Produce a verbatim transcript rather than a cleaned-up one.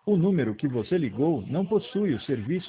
O número que você ligou não possui o serviço